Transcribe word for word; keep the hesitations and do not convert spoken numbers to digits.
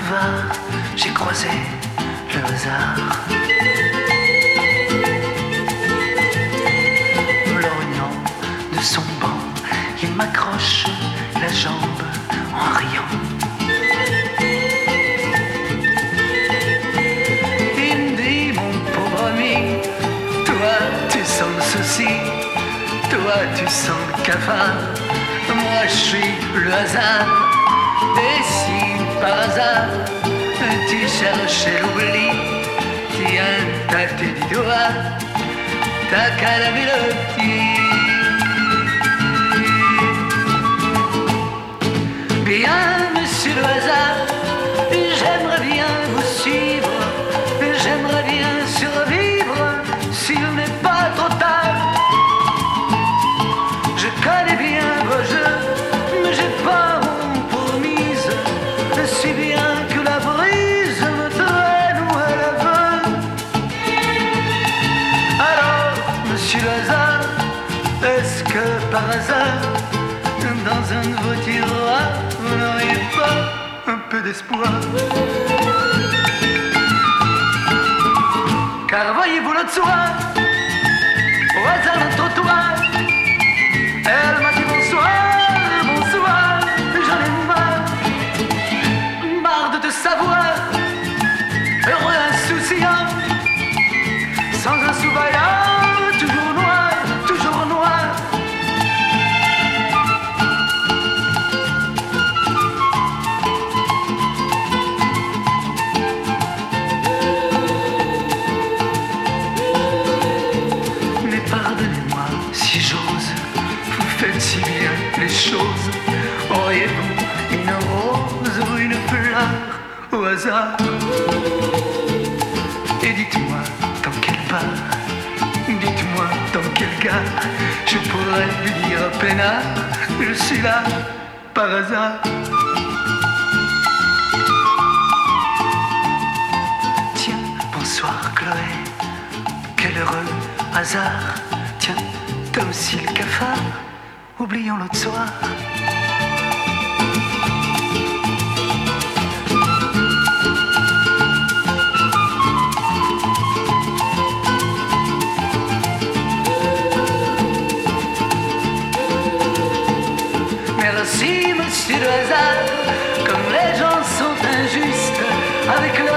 boulevard, j'ai croisé le hasard. Me lorgnant de son banc, il m'accroche la jambe en riant. Il me dit, mon pauvre ami, toi tu sens le souci, toi tu sens le cafard, moi je suis le hasard. Et si par hasard tu cherchais l'oubli, tiens, t'as tes dix doigts, t'as qu'à la mélodie. Bien, monsieur le hasard, j'aimerais bien vous suivre, j'aimerais bien survivre s'il n'est pas trop tard. Je connais bien vos jeux, mais j'ai pas honte pour mise, si bien que la brise me traîne où elle veut. Alors, monsieur le hasard, est-ce que par hasard, dans un de vos tiroirs, vous n'auriez pas un peu d'espoir? Car voyez-vous l'autre soir, au hasard d'un trottoir, elle m'a dit bonsoir, bonsoir, j'en ai marre, marre de te savoir, heureux insouciant, sans un sous-vaillant, toujours noir, toujours noir. Mais pardonnez-moi si j'ose, vous faites si bien les choses. Auriez-vous une rose ou une fleur au hasard? Et dites-moi dans quelle part, dites-moi dans quelle gare, je pourrais lui dire peinard, je suis là par hasard. Tiens, bonsoir Chloé, quel heureux hasard. Tiens, t'as aussi le cafard, oublions l'autre soir. Merci monsieur le hasard, comme les gens sont injustes avec